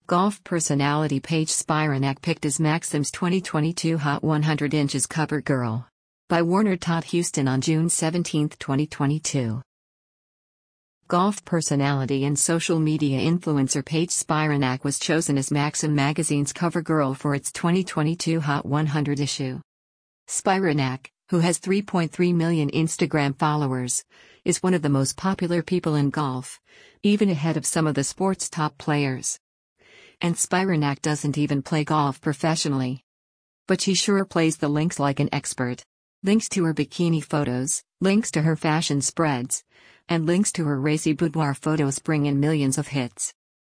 Golf personality Paige Spiranak picked as Maxim's 2022 Hot 100 Inches cover girl. By Warner Todd Houston on June 17, 2022. Golf personality and social media influencer Paige Spiranak was chosen as Maxim magazine's cover girl for its 2022 Hot 100 issue. Spiranak, who has 3.3 million Instagram followers, is one of the most popular people in golf, even ahead of some of the sport's top players. And Spiranak doesn't even play golf professionally. But she sure plays the links like an expert. Links to her bikini photos, links to her fashion spreads, and links to her racy boudoir photos bring in millions of hits.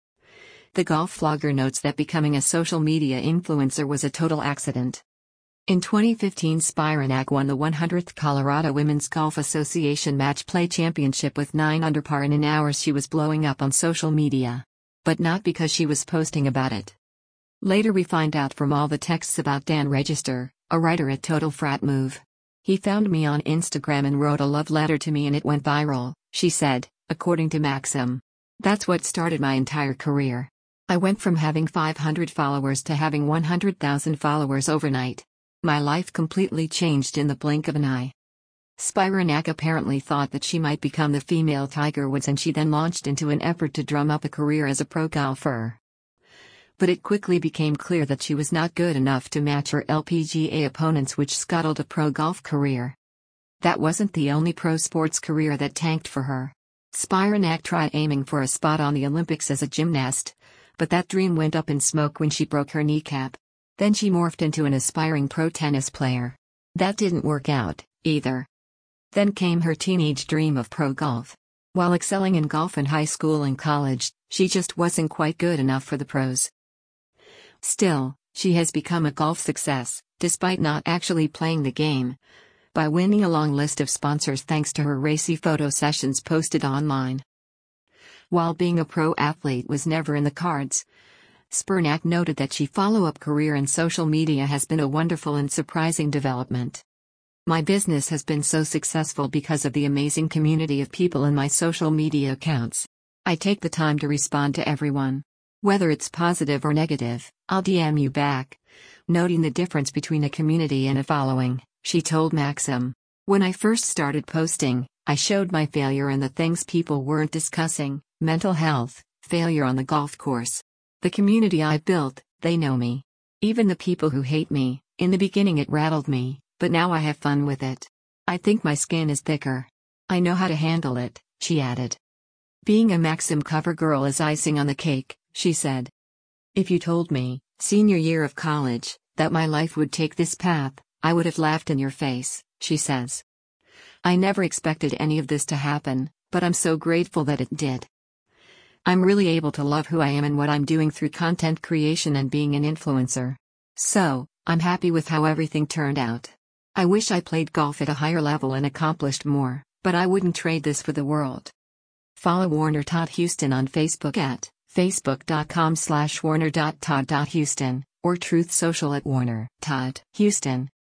The golf vlogger notes that becoming a social media influencer was a total accident. In 2015, Spiranak won the 100th Colorado Women's Golf Association Match Play Championship with 9 under par in an hour. She was blowing up on social media. But not because she was posting about it. Later we find out from all the texts about Dan Register, a writer at Total Frat Move. He found me on Instagram and wrote a love letter to me and it went viral, she said, according to Maxim. That's what started my entire career. I went from having 500 followers to having 100,000 followers overnight. My life completely changed in the blink of an eye. Spiranak apparently thought that she might become the female Tiger Woods, and she then launched into an effort to drum up a career as a pro golfer. But it quickly became clear that she was not good enough to match her LPGA opponents, which scuttled a pro golf career. That wasn't the only pro sports career that tanked for her. Spiranak tried aiming for a spot on the Olympics as a gymnast, but that dream went up in smoke when she broke her kneecap. Then she morphed into an aspiring pro tennis player. That didn't work out, either. Then came her teenage dream of pro golf. While excelling in golf in high school and college, she just wasn't quite good enough for the pros. Still, she has become a golf success, despite not actually playing the game, by winning a long list of sponsors thanks to her racy photo sessions posted online. While being a pro athlete was never in the cards, Spiranak noted that she follow-up career in social media has been a wonderful and surprising development. My business has been so successful because of the amazing community of people in my social media accounts. I take the time to respond to everyone. Whether it's positive or negative, I'll DM you back. Noting the difference between a community and a following, she told Maxim. When I first started posting, I showed my failure and the things people weren't discussing: mental health, failure on the golf course. The community I built, they know me. Even the people who hate me, in the beginning it rattled me. But now I have fun with it. I think my skin is thicker. I know how to handle it, she added. Being a Maxim cover girl is icing on the cake, she said. If you told me, senior year of college, that my life would take this path, I would have laughed in your face, she says. I never expected any of this to happen, but I'm so grateful that it did. I'm really able to love who I am and what I'm doing through content creation and being an influencer. So, I'm happy with how everything turned out. I wish I played golf at a higher level and accomplished more, but I wouldn't trade this for the world. Follow Warner Todd Houston on Facebook at facebook.com/warner.todd.houston or Truth Social at Warner Todd Houston.